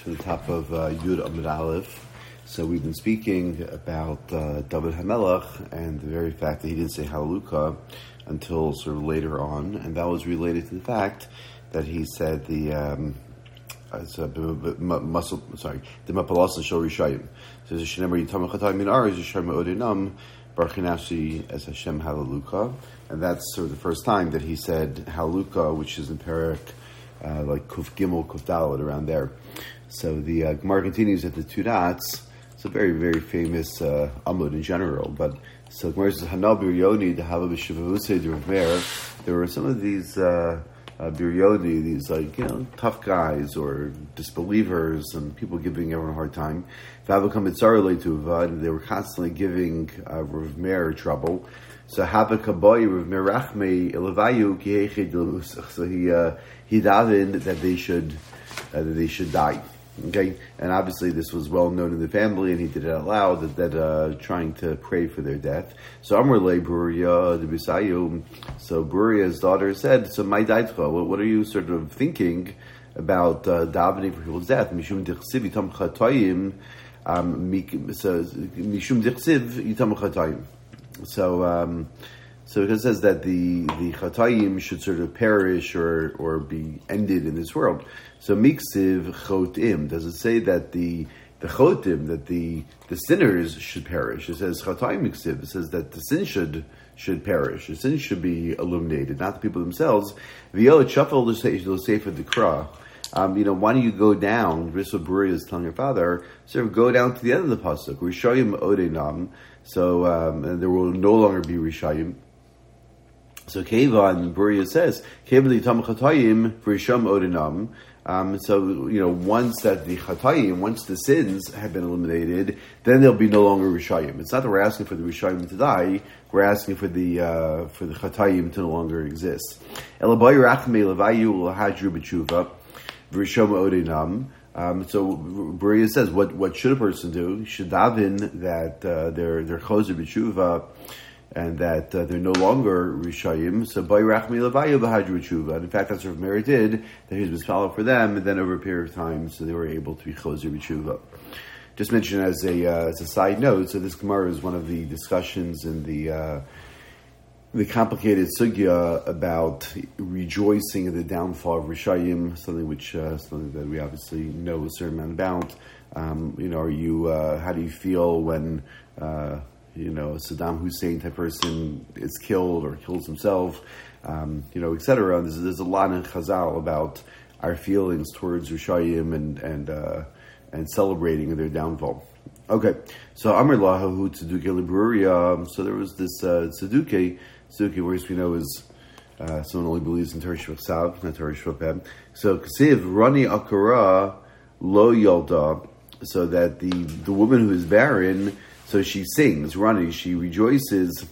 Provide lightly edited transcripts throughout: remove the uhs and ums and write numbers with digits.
to the top of Yud Amud Aleph. So we've been speaking about David HaMelech and the very fact that he didn't say Hallelujah until sort of later on, and that was related to the fact that he said the Mapalas Shel Rishayim. So the Shenemar Yitam Chatay Min Ar is Yishar Me'odinam Barchinashi as Hashem Hallelujah, and that's sort of the first time that he said Hallelujah, which is in Perek like Kuf Gimel, Kuf Dalet, around there. So the Gemara continues at the two dots. It's a very, very famous Amud in general. But so Gemara says, Hanal Biryoni, the Hava B'Shivavusei, the Rav Meir. There were some of these Biryoni, these tough guys or disbelievers and people giving everyone a hard time. They were constantly giving Rav Meir trouble. So Habakaboy Rav Meir Rachmei Elavayu Kiechid. So he davened that they should die. Okay, and obviously this was well known in the family, and he did it out loud that trying to pray for their death. So Amrle Bruria the Bisayu. So Bruria's daughter said, "So my daitcha, what are you sort of thinking about davening for people's death? Mishum dichsiv yitam chatayim. Mishum dichsiv yitam chatayim." So it says that the chatayim should sort of perish or be ended in this world. So miksiv chotim, does it say that the chotim, that the sinners should perish? It says chatayim miksiv. It says that the sin should perish. The sin should be illuminated, not the people themselves. V'yo chafel l'sefer dekra. Why don't you go down? Rishon Buri is telling your father, sort of go down to the end of the pasuk. Rishayim odeinam. So and there will no longer be rishayim. So Kevan Buria says, "Kevan Yitam Chatayim Risham Odinam." Once that the Chatayim, once the sins have been eliminated, then there'll be no longer Rishayim. It's not that we're asking for the Rishayim to die; we're asking for the Chatayim to no longer exist. Elabai Rachmei Levayu Lahadru B'Tshuva Risham Odinam. So Buria says, what should a person do? He should daven that they're choser b'tshuva, and that they're no longer rishayim. So by rachmi levayu b'hadru tshuva. And in fact, that's what Rav Meir did. That he was followed for them, and then over a period of time, so they were able to be choser b'tshuva. Just mention as a side note. So this Gemara is one of the discussions in the complicated sugya about rejoicing in the downfall of Rishayim, something that we obviously know a certain amount about. How do you feel when Saddam Hussein type person is killed or kills himself, etc. There's a lot in Chazal about our feelings towards Rishayim and celebrating their downfall. Okay, so Amr Lahu Tzeduke Libruria. So there was this Tzeduke, which we know is someone only believes in Torah Shvach, not Torah Shvach. So Ksiv Rani Akara Lo Yalda, so that the woman who is barren, so she sings, Rani, she rejoices,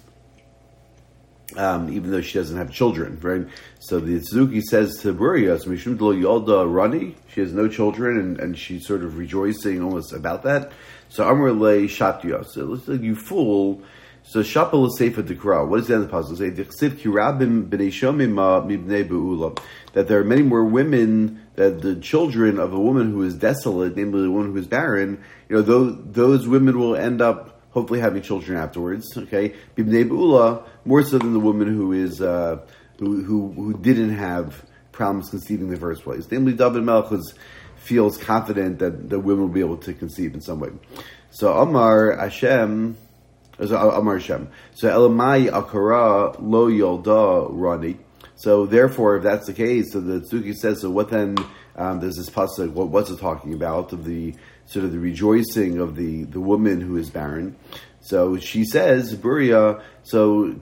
even though she doesn't have children, right? So the Tzeduki says to Buria, Mishum Lo Yalda Rani, she has no children, and she's sort of rejoicing almost about that. So Amr Le Shatya, so it looks like you fool. So Shapel Sefer Dekra. What does the end of the passage say? Dichsiv Kirabim B'nei Shomim Mibnei Be'ula. That there are many more women, that the children of a woman who is desolate, namely the woman who is barren, those women will end up hopefully having children afterwards. Okay, B'nei Be'ula, more so than the woman who is who didn't have problems conceiving in the first place. Namely, David Melech feels confident that the women will be able to conceive in some way. So Amar Hashem. So Elamai Akara Lo Yolda Rani. So therefore, if that's the case, so the Tzuki says, so what then? There's this pasuk. What's it talking about? Of the sort of the rejoicing of the woman who is barren. So she says, Buria. So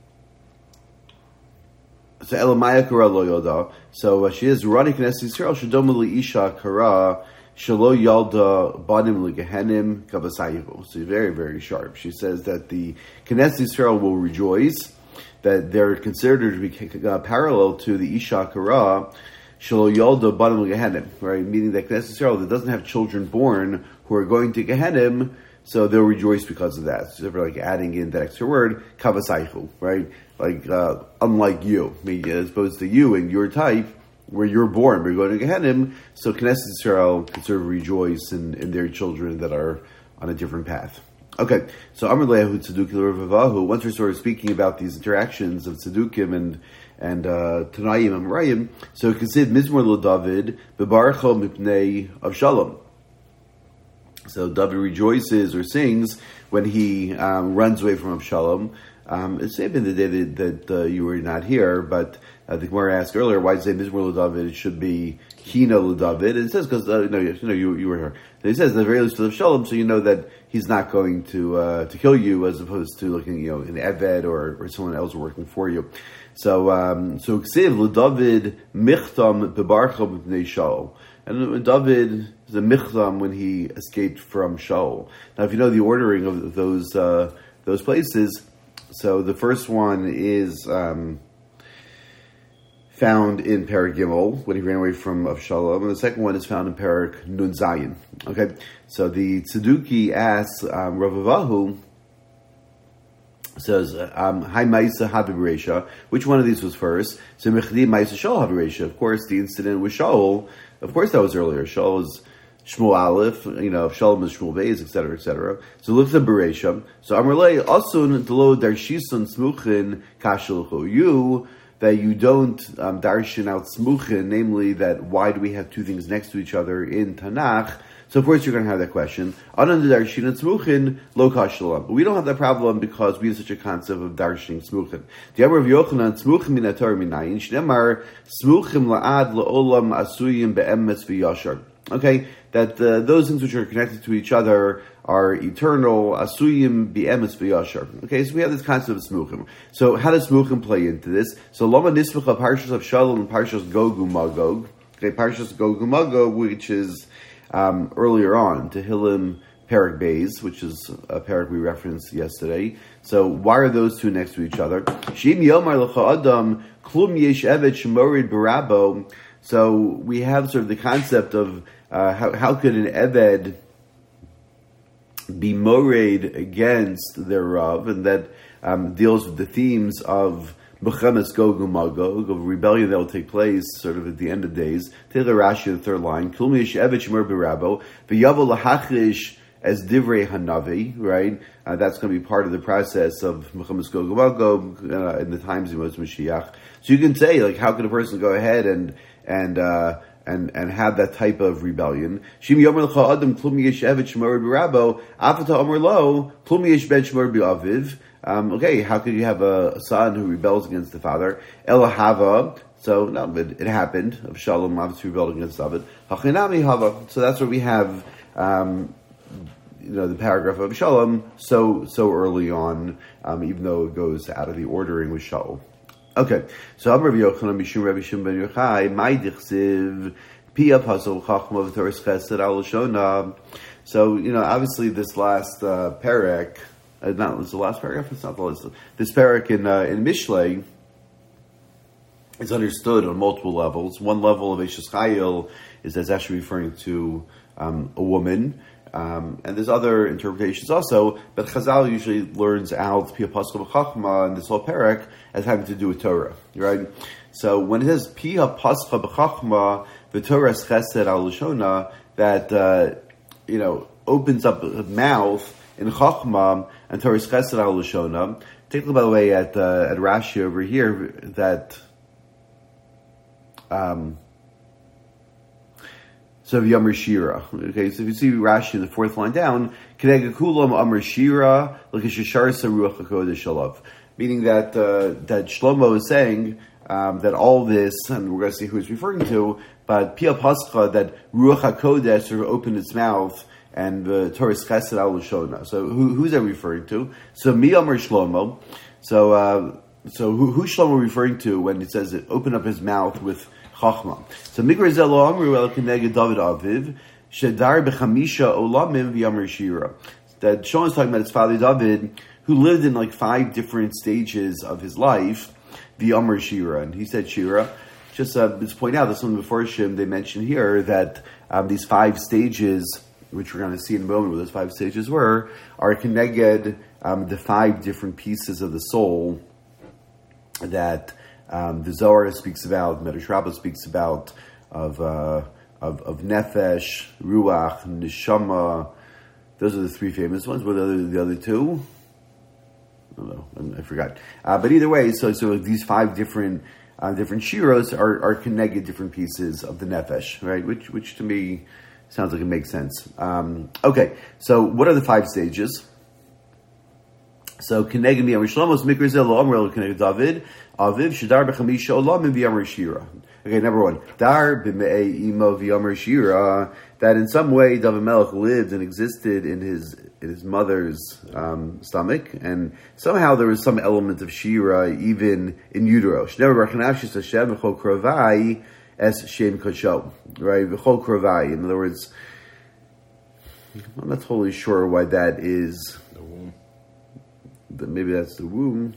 Elamai Akara Lo Yolda. So she is Rani Knesset Yisrael Shadomali Isha Kara. Shalo Yalda Banim Legehenim Kavasayihu. So very, very sharp. She says that the Knesset Yisrael will rejoice, that they're considered to be parallel to the Isha Kara, Shalo Yalda Banim Legehenim, right? Meaning that Knesset Yisrael that doesn't have children born who are going to Gehenim, so they'll rejoice because of that. So they're like adding in that extra word, Kavasaichu, right? Like, unlike you. I mean, as opposed to you and your type, where you're born, where you're going to Gehenim, so Knesset Israel can sort of rejoice in their children that are on a different path. Okay, so Amar Lehu Tzedukim Ravavu. Once we're sort of speaking about these interactions of Tzedukim and Tanayim and Merayim, so it can say Mizmor LeDavid Bebarecho Mipnei Avshalom. So David rejoices or sings when he runs away from Avshalom. It's maybe the day that you were not here, but the Gemara asked earlier, why does it say Mizmor LeDavid? It should be Kina LeDavid. And it says because you were here. So he says the very least of Shalom, so you know that he's not going to kill you, as opposed to looking an Eved or someone else working for you. So Ksiv LeDavid Michtam Bebarcha B'nei Shaul. And David is a Michtam when he escaped from Shaul. Now, if you know the ordering of those places, so the first one is found in Perek Gimel, when he ran away from Avshalom, and the second one is found in Perek Nun Zayin. Okay, so the Tzeduki asks Ravavu, says, Hi Maisa Havi. Which one of these was first? So Mechdi Maisa Shaul Havi. Of course, the incident with Shaul, of course that was earlier. Shaul is Shmuel Aleph, Shalom is Shmuel Beis, etc., etc. So look at the Beresha. So Amrlei Asun Delo Darshisun Smuchin Kashelchu. That you don't darshan out smuchin, namely that why do we have two things next to each other in Tanakh? So of course you're going to have that question. Anan darshin and smuchin lo kashalam. We don't have that problem because we have such a concept of darshaning smuchin. The Amar of Yochanan smuchin min ator minayin shnemar smuchim laad laolam asuyim beemes v'yashar. Okay, that those things which are connected to each other are eternal, asuyim b'emes v'yashar. Okay, so we have this concept of smuchim. So how does smuchim play into this? So lama nisvacha parshas of Shalom and parshas Gog Magog. Okay, parshas Gog Magog, which is earlier on, Tehillim Perek Beis, which is a parak we referenced yesterday. So why are those two next to each other? Shim yomar lecha adam klum yesh evet shemorid barabo. So we have sort of the concept of how could an Eved be mored against their Rav, and that deals with the themes of Bechemes Gog and Magog, of rebellion that will take place sort of at the end of days. Take the Rashi, the third line, Kul Eved Shemor B'Rabo, V'yavo Lahachish as Divrei Hanavi, right? That's going to be part of the process of Bechemes Gog and Magog in the times of Mashiach. So you can say, like, how could a person go ahead and have that type of rebellion? Shim yomer lecha adam klum yesh evet shemor b'rabo afata omer lo klum yesh ben shemor b'aviv. Okay, how could you have a son who rebels against the father? Elahava. So no, but it happened. Avshalom obviously rebelled against David. Hachinami hava. So that's where we have the paragraph of Avshalom so early on, even though it goes out of the ordering with Shaul. Okay, so Amar Yochanan Mishum Rabbi Shimon ben Yochai, my dichsiv pia pasol chachma v'toras chesed al shona. So obviously this last parak, it's the last paragraph. It's not the last. This parak in Mishlei is understood on multiple levels. One level of Eishes Chayil is that's actually referring to a woman. And there's other interpretations also, but Chazal usually learns out Pia Pascha B'Chachma and this whole parak as having to do with Torah, right? So when it says Pia Pascha B'Chachma, the Torah's Chesed Al Lashona, that opens up a mouth in Chachma and Torah's Chesed Al Lashona. Take a look, by the way, at Rashi over here that. So Yamar Shira. Okay, so if you see Rashi, the fourth line down, Kedega Kulam Amar Shira, L'Kishashar Saruach HaKodesh Shalav. Meaning that Shlomo is saying that all this, and we're going to see who he's referring to, but Pia Pascha, that Ruach HaKodesh sort of opened its mouth, and the Torah's Chesed Al Lashona. So who's that referring to? So Mi Amar Shlomo. So who's Shlomo referring to when it says it opened up his mouth with Chachma? So Mikra Zelo Amru El Keneged David Aviv Shedar Bechamisha Olamim V'Yamar Shira. That Shlomo is talking about his father David, who lived in like 5 different stages of his life. V'Yamar Shira, and he said Shira. Just to point out that some of the Meforshim they mention here that these 5 stages, which we're going to see in a moment, what those 5 stages were, are Keneged the 5 different pieces of the soul that The Zohar speaks about, Medrash Rabbah speaks about of Nefesh, Ruach, Neshama. Those are the three famous ones. What are the other two? I don't know. I forgot. But either way, so these five different shiros are connected different pieces of the Nefesh, right? Which to me sounds like it makes sense. Okay, so what are the five stages? So Keneged Miyam Shlomos Mikra Zel Lo Amrel Keneged David Aviv Shadar B'Chamisha Olam B'Yamar Shira. Okay, number one, Dar B'Me'ei Imo V'Yamar Shira, that in some way David Melech lived and existed in his mother's stomach, and somehow there was some element of Shira even in utero. Shnever Barchanashis Hashem V'Chol Krovai Es Shem Kosho, right? V'Chol Krovai. In other words, I'm not totally sure why that is. Maybe that's the womb.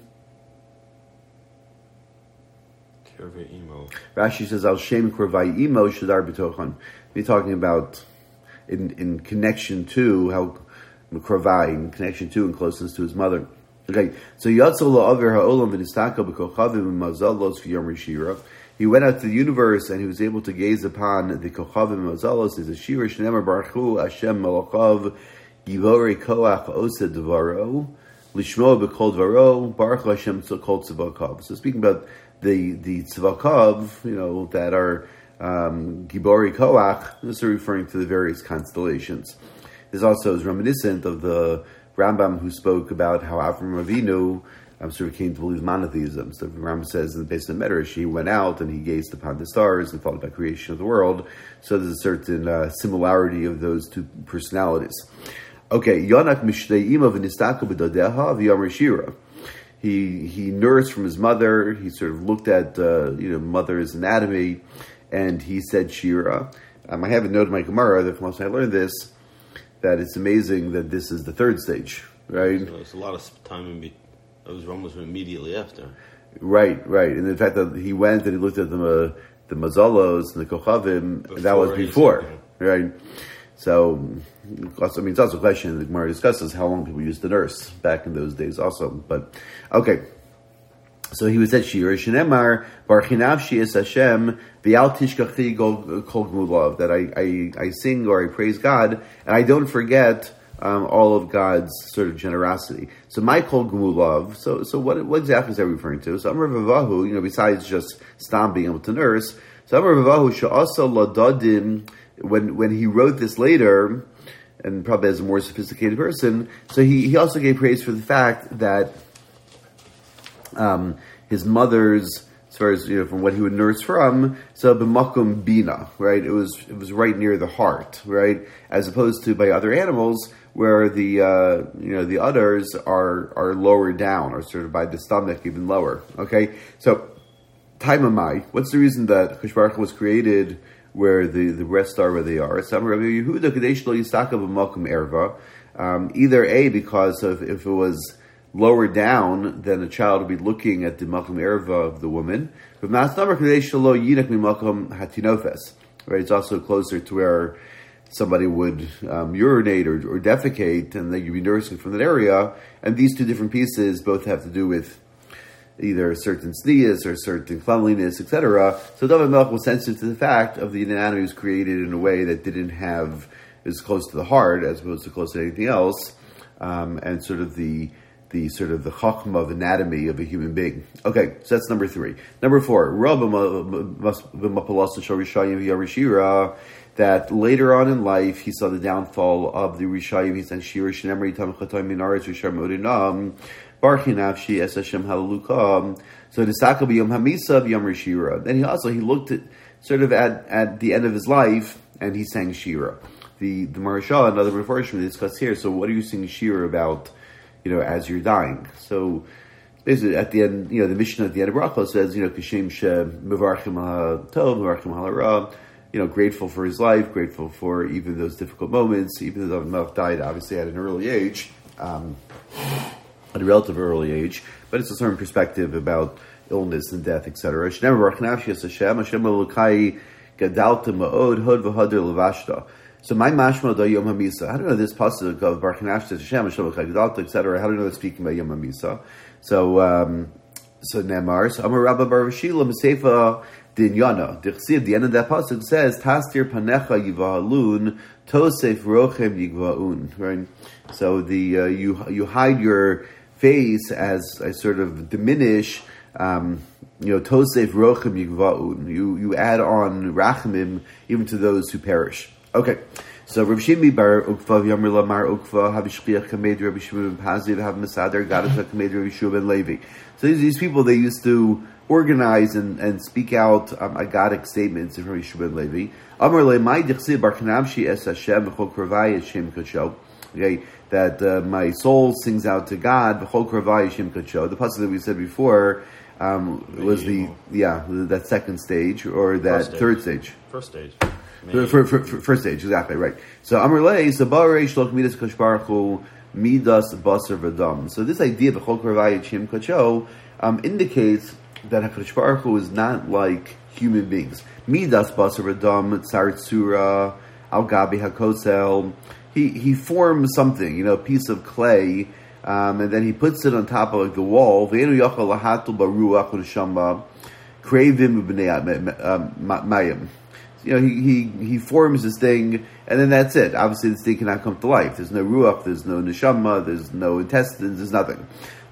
Rashi says, "Al Shem Krovai Imo Shadar B'Tochon." We're talking about in connection to how Krovai, in connection to and closeness to his mother. Okay, so Yatzal La'aver Ha'olam V'Nistaka B'Kochavim V'Mazalos V'Yom Shira. He went out to the universe and he was able to gaze upon the Kochavim Mazalos. There's a Shira Shneimar Baruch Hu Hashem Malachav Givore Koach Osed Dvaro. Lishmo b'kol dvaro, Baruch Hashem kol tzivakav. So speaking about the tzivakav, that are Gibori Koach, this is referring to the various constellations. This also is reminiscent of the Rambam who spoke about how Avram Avinu sort of came to believe monotheism. So the Rambam says in the base of the Medrash, he went out and he gazed upon the stars and thought about creation of the world. So there's a certain similarity of those two personalities. Okay, Yonak Mishtei Ima v'Nistaka b'Dodeha v'Yamar Shira. He nursed from his mother. He sort of looked at mother's anatomy, and he said Shira. I have a note in my Gemara that from last I learned this, that it's amazing that this is the third stage, right? So it's a lot of time it was almost immediately after. Right, and the fact that he went and he looked at the mazalos and the kochavim, that was before, right? So, it's also a question that Gemara discusses how long people used to nurse back in those days also. But, okay. So he was at Shira, Shenemar, Barchinavshi es Hashem, V'al tishkachi kol gmulav, that I sing or I praise God, and I don't forget all of God's sort of generosity. So my kol gmulav, so what exactly is that referring to? So Amar Vavahu, besides just Stam being able to nurse, so Amar Vavahu she'asa ladadim, when he wrote this later, and probably as a more sophisticated person, so he also gave praise for the fact that his mother's, as far as from what he would nurse from, so b'makom bina, right? It was right near the heart, right? As opposed to by other animals where the udders are lower down, or sort of by the stomach even lower. Okay, so Taimamai, what's the reason that Kadosh Baruch Hu was created where the breasts are where they are? Either A, because if it was lower down, then the child would be looking at the makom erva of the woman. But right, it's also closer to where somebody would urinate or defecate, and then you'd be nursing from that area. And these two different pieces both have to do with either certain sneas or certain cleanliness, etc. So David Melech was sensitive to the fact of the anatomy was created in a way that didn't have, is close to the heart as opposed to close to anything else, and sort of the chachma of anatomy of a human being. Okay, so that's number 3. Number 4, that later on in life he saw the downfall of the Rishayim. He said Shira Shnemri Tam Chatoy Minaretz Rishar Modinam Barchi Nafshi Es Hashem Hallelujah. So Nisaka B'Yom Hamisa B'Yom Rishira. Then he looked at sort of at the end of his life and he sang Shira. The Maharsha and other Mefarshim discuss here. So what are you singing Shira about? As you're dying. So basically, at the end, the Mishnah at the end of Bracha says, Kishem she mevarchim ha'tov, mevarchim ha'ra. Grateful for his life, grateful for even those difficult moments. Even though David Melech died, obviously at an early age, at a relative early age, but it's a certain perspective about illness and death, etc. Shneimar Baruch Nafshi es Hashem, Hashem Elokai gadalta ma'od hod v'hader levashta. So my mashma da Yom HaMisa. How do I know this pasuk of Baruch Nafshi es Hashem, Hashem Elokai gadalta, etc.? How do I know it's speaking about Yom HaMisa? So So Nemar, so Amar Rabba Bar Shila Mesefa Dinyana. Dichsiv, the end of that pasuk says, Tastir panecha yivahalun, tosef rochem yigvaun. Right? So the you hide your face as I sort of diminish, tosef rochem yigvaun. You add on rachamim even to those who perish. Okay. So Rav Shimi bar Ukva Yamr Lamar Ukva Havishkiach Kamed Rabbi Shimon ben Pazi Hav Masader Gadata Kamed Rabbi Shua ben Levi. So these people, they used to organize and speak out agadic statements in Rabbi Shua ben Levi. Amar Le Mai Dichsi Bar Kanamshi Es Hashem V'chol Kravai Hashem Kadsho. Okay, that my soul sings out to God V'chol Kravai Hashem Kadsho. The pasuk that we said before was that second stage or that third stage. First stage. For first stage, exactly right. So Amrlei Sabarei Shlok Midas Kashbarchu Midas Basar Vadam. So this idea of Chol Kravai Chim Kacho indicates that Hakadosh Baruch Hu is not like human beings. Midas Basar Vadam Tzar Tzura Al Gabi Hakosel. He forms something, a piece of clay, and then he puts it on top of the wall. Ve'enu Yachal Lahatul Baruach Neshama Kravim B'nei Mayim. He forms this thing, and then that's it. Obviously, this thing cannot come to life. There's no ruach, there's no neshama, there's no intestines, there's nothing.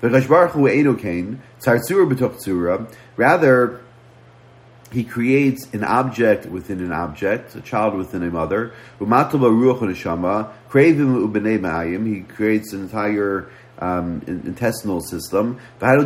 Rather, he creates an object within an object, a child within a mother. He creates an entire intestinal system.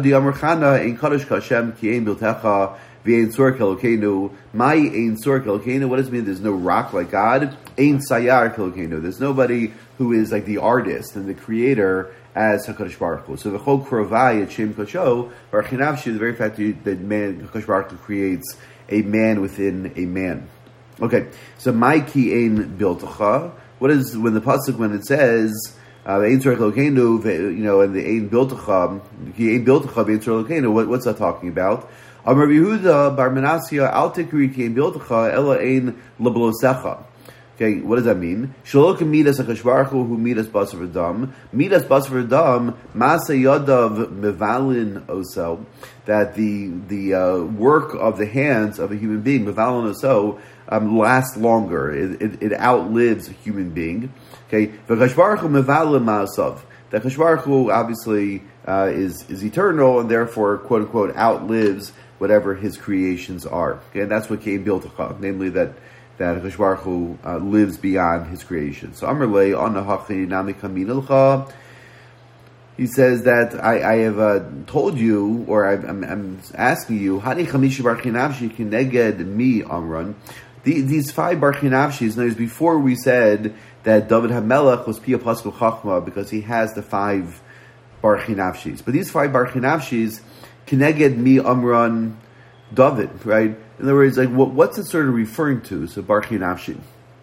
V'ein tzorek Elokeinu, my ein tzorek Elokeinu. What does it mean? There's no rock like God. Ein sayar Elokeinu. There's nobody who is like the artist and the creator as Hakadosh Baruch Hu. So the whole krovai at Shem Kacho, Baruch Hinavshi, the very fact that man Hakadosh Baruch Hu creates a man within a man. Okay, so my ki ein biltacha. What is when it says ein tzorek Elokeinu, and the ein biltacha, ki ein biltacha v'ein tzorek Elokeinu? What's that talking about? Amar Yehuda Bar Menasya Al Tikri Kein Biltacha Ela Ein Leblosecha. Okay, what does that mean? Shalok Midas Hakadosh Baruch Hu Midas Basar V'Dam Midas Basar V'Dam Masa Yadav Mevalin Oso, that the work of the hands of a human being Mevalin Oso lasts longer. It outlives a human being. Okay, Hakadosh Baruch Hu Mevalin Ma'asav. That Hakadosh Baruch Hu obviously is eternal and therefore quote unquote outlives whatever his creations are. Okay, and that's what came Biltacha, namely that Hakadosh Baruch Hu lives beyond his creation. So Amrlei Anahachi Nami Kaminilcha. He says that I have told you, or I'm asking you, Hani Chamisha Barchinavshi Kineged Mi Amran. These 5 Barchinavshis. Now, before we said that David HaMelech was Pia Pasku Chachma because he has the 5 Barchinavshis. But these 5 Barchinavshis, Kineged Mi Amran David, right? In other words, like what's it sort of referring to? So Barchinavshi.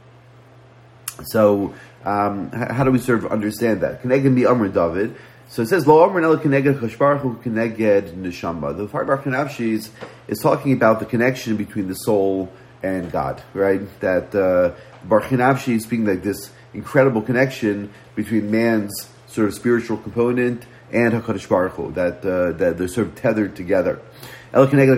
So how do we sort of understand that? Kineged Mi Amran David. So it says Lo Amran Ela Kineged Chashbarchu Kineged Neshama. The 5 Barchinavshis is talking about the connection between the soul and God, right? That Barchinavshi is speaking like this incredible connection between man's sort of spiritual component and HaKadosh Baruch Hu, that they're sort of tethered together. What's the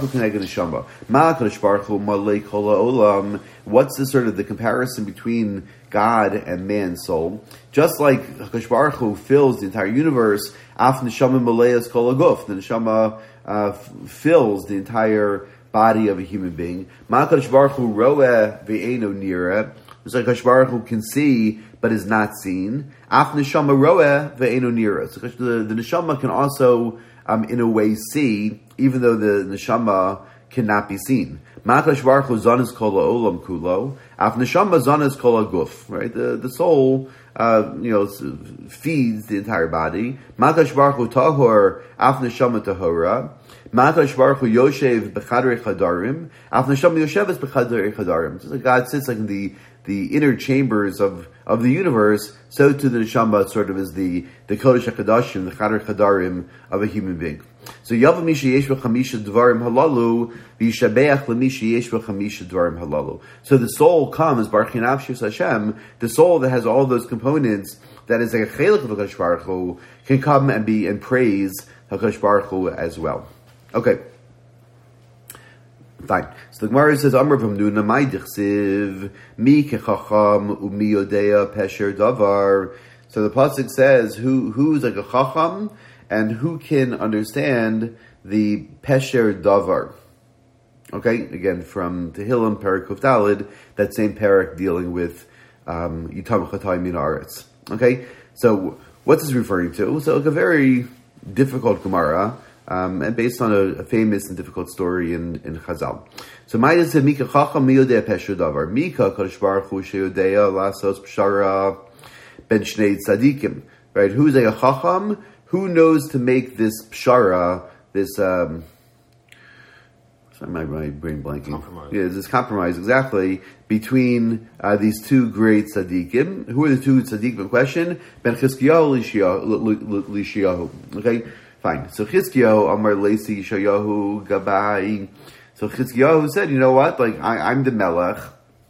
sort of the comparison between God and man's soul? Just like HaKadosh Baruch Hu fills the entire universe, Af Neshama Maleas Kol Aguf, the Neshama fills the entire body of a human being. HaKadosh Baruch Hu Roeh Ve'eno Nireh. It's like HaKadosh Baruch Hu can see but is not seen. Af Neshama Roeh Ve'eno Nireh. So the Neshama can also in a way see, even though the neshama cannot be seen. Ma'akadosh Baruch Hu zanas kol ha'olam kulo. Af neshama zanas kol ha'guf. Right, the soul, feeds the entire body. Ma'akadosh Baruch Hu tahor, af neshama tahora. Ma'akadosh Baruch Hu yoshev b'chadrei chadarim. Af neshama yosheves b'chadrei chadarim. Just like God sits like in the inner chambers of the universe, so to the neshama sort of is the kodesh hakadashim, the chadar chadarim of a human being. So yavam mishi yesh b'chamisha dvarim halalu v'yishabeach l'mishi yesh b'chamisha dvarim halalu. So the soul comes Baruch Nafshis Hashem, the soul that has all those components that is like a chelik of HaKadosh Baruch Hu, can come and praise HaKadosh Baruch Hu as well. Okay. Fine. So the Gemara says, Amar v'mnuna mai dichsiv, mi kechacham umi yodea pesher davar. So the pasuk says, who's like a chacham, and who can understand the pesher davar. Okay, again, from Tehillim, Perek Kuf Daled, that same Perek dealing with Yitam Chatay Min Haaretz. Okay, so what's this referring to? So like a very difficult Gemara, and based on a famous and difficult story in Chazal. So Ma'ida said, Mika Chacham Miyodea Pesher Davar. Mika Kadosh Baruch Hu Sheyodea Lasos Pshara Ben Shnei Tzadikim. Right, who's a Chacham? Who knows to make this Pshara, this... my brain blanking. Compromise. Yeah, this compromise, exactly, between these two great tzaddikim. Who are the two tzaddikim in question? Ben Chizkiyahu, Lishiyahu. Okay, fine. So Chizkiyahu, Amar Lesi, Yeshayahu, Gabai. So Chizkiyahu said, you know what, like, I'm the Melech.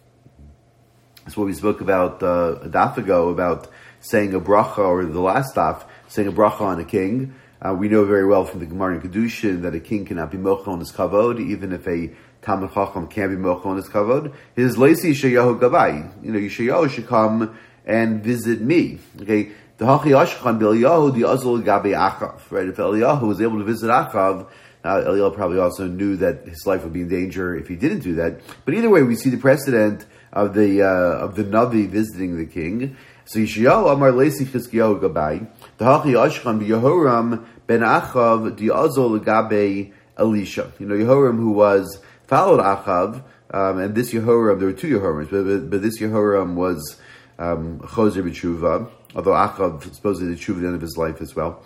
That's what we spoke about a daf ago, about saying a bracha, or the last daf, saying a bracha on a king. We know very well from the Gemara in Kedushin that a king cannot be mochel on his kavod, even if a Talmid Chacham can't be mochel on his kavod. His Leisi Yeshayahu Gabai. Yeshayahu should come and visit me. Okay, the Hachi Ashchan Eliyahu the Azul Gabe Achav. Right, if Eliyahu was able to visit Achav, Eliyahu probably also knew that his life would be in danger if he didn't do that. But either way, we see the precedent of the Navi visiting the king. So Yeshayahu Amar Leisi Chizkiyahu Gabai. The Hachi Ashchan Yehoram ben Achav the Azol Gabe Elisha. Yehoram, who was followed Achav, and this Yehoram, there were two Yehorams, but this Yehoram was Chozer b'tshuva, although Achav supposedly did tshuva at the end of his life as well.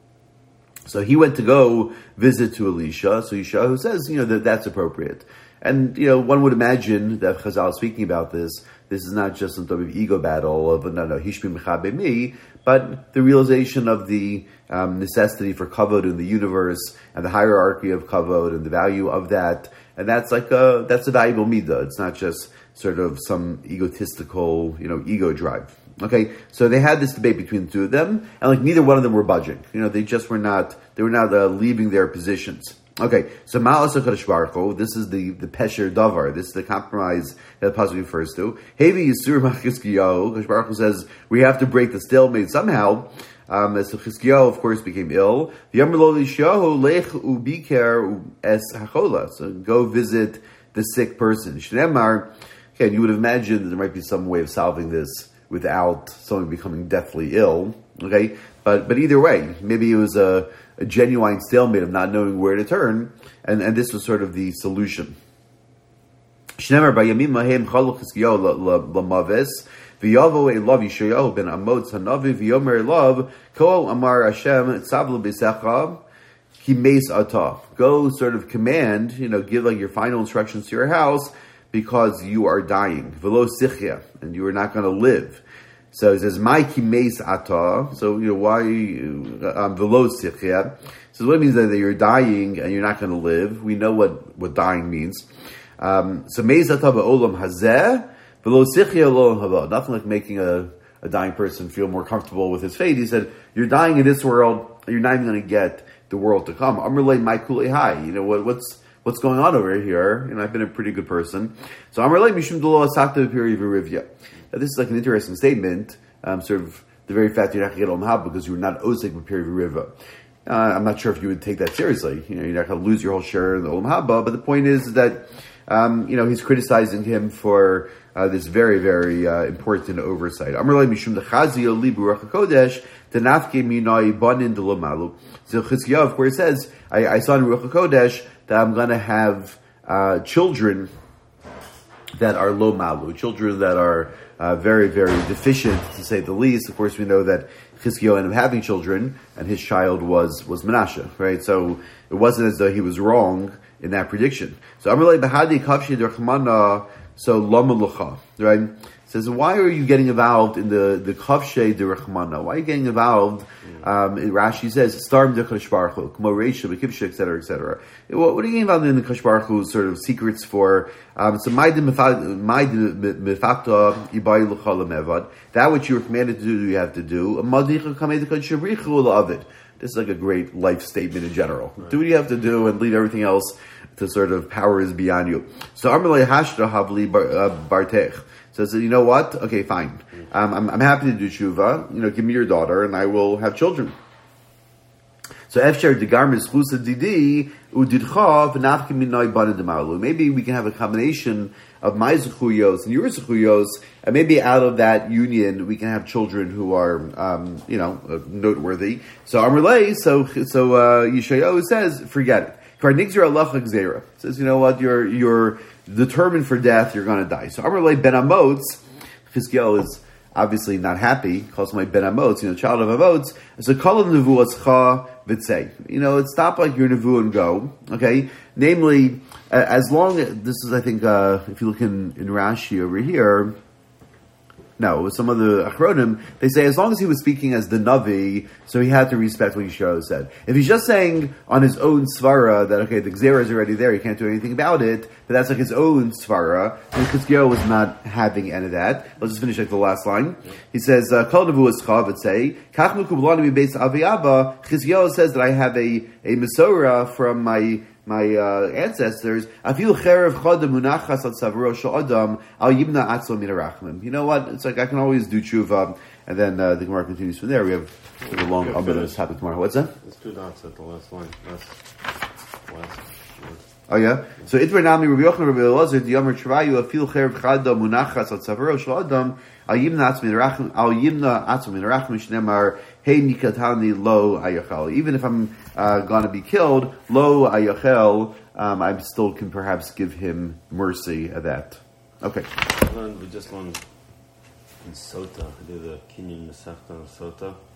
So he went to go visit to Elisha. So Yeshayahu says, that's appropriate. And, one would imagine that Chazal is speaking about this is not just some type of ego battle of, Hishmi Mechabe Mi, but the realization of the necessity for kavod in the universe, and the hierarchy of kavod, and the value of that. And that's that's a valuable midah. It's not just sort of some egotistical, ego drive. Okay, so they had this debate between the two of them, and neither one of them were budging. They just were not leaving their positions. Okay, so Ma'as HaKadosh Baruch Hu, this is the Pesher Davar, this is the compromise that the pasuk refers to. Hevi Yisur Chizkiyahu, HaKadosh Baruch Hu says, we have to break the stalemate somehow. As Chizkiyahu, of course, became ill. V'yamar lo Lishiyahu, lech ubiker es hachola, so go visit the sick person. Shneimar, okay, you would imagine that there might be some way of solving this without someone becoming deathly ill. Okay, but either way, maybe it was a genuine stalemate of not knowing where to turn, and this was sort of the solution. Shneimar b'yamim lahem chalu Chizkiyahu lamaves v'yavo elav Yeshayahu ben Amotz hanavi v'yomer elav ko amar Hashem tzavlu b'secha ki meis atah. Go sort of command, give your final instructions to your house because you are dying. V'lo sichya, and you are not going to live. So it says, "My kimeis ata." So why velo sichya? So what it means that you're dying and you're not going to live. We know what dying means. So meis ata ba'olam hazeh velo sichya lo haba. Nothing like making a dying person feel more comfortable with his fate. He said, "You're dying in this world. You're not even going to get the world to come." Amrulay my kulei hai. What's going on over here? I've been a pretty good person. So Amrulay mishum dolo asakta piri v'rivya. This is an interesting statement, sort of the very fact that you're not going to get Olam Haba because you're not Osek B'Peri V'Riva. I'm not sure if you would take that seriously. You're not going to lose your whole share in the Olam Haba, but the point is that, he's criticizing him for this very, very important oversight. Amrulay Mishum D'Chazio Li B'Ruach HaKodesh T'Nafke Minai Banin D'Lo Malu. So Chizkiyahu, of course, says, I saw in Ruach HaKodesh that I'm going to have children that are lo malu, children that are very, very deficient, to say the least. Of course, we know that Chizkiyahu ended up having children, and his child was Menashe, right? So it wasn't as though he was wrong in that prediction. So Amalei Bahadi Kavshi Derchmana So lama lucha, right? It says, why are you getting involved in the kavshe de rechmana? Why are you getting involved? Rashi says, "Starm de Kadosh Baruch Hu, kmo reisha b'kibshe, etc., etc." What are you getting involved in the Kadosh Baruch Hu's sort of secrets for? So that which you were commanded to do, you have to do. This is like a great life statement in general. Right. Do what you have to do and leave everything else to sort of power is beyond you. So Amalei Hashta Havli Bartech says, you know what? Okay, fine. I'm happy to do tshuva. Give me your daughter, and I will have children. So Efshar Degarmis Chusa Didi Udidcha V'Nafkim Minoi Bana Demalu. Maybe we can have a combination of my zechuyos and your zechuyos, and maybe out of that union we can have children who are, noteworthy. So Amrlei, so Yeshayahu says, forget it. Karnigzer Allah Gzera says, you know what? You're determined for death. You're going to die. So Amrlei Ben Amotz, Chizkiel is obviously not happy. Calls my Ben Amotz, child of Amotz. So Kol Nevuatzcha V'tzei. Stop like your nevu and go. Okay. Namely, as long as this is, I think, if you look in Rashi over here. No, with some of the Achronim, they say as long as he was speaking as the Navi, so he had to respect what Yisrael said. If he's just saying on his own Svara that, okay, the Gzera is already there, he can't do anything about it, but that's like his own Svara, and Chizkiyahu was not having any of that. Let's just finish like the last line. He says, Kol Nevu Escha V'tzei, Kach Mekublani Mibeis Avi Abba, Chizkiyahu says that I have a Mesorah from my ancestors. You know what? It's like I can always do tshuva, and then the Gemara continues from there. We have a long Abba's topic tomorrow. What's that? There's 2 dots at the last line. Last word. Oh yeah. So Itver Nami Rabbi Yochanan Rabbi Elazar Diyomer Travayu Afil Cherev Chada Munachas Al Tzavro Shel Adam Al Yimna Atzmin Rachim Shnemar Hey Nikatani Lo Ayachel. Even if I'm going to be killed, Lo Ayachel, I still can perhaps give him mercy at that. Okay. We just learned in Sota, we do the Kinyan Masechta Sota.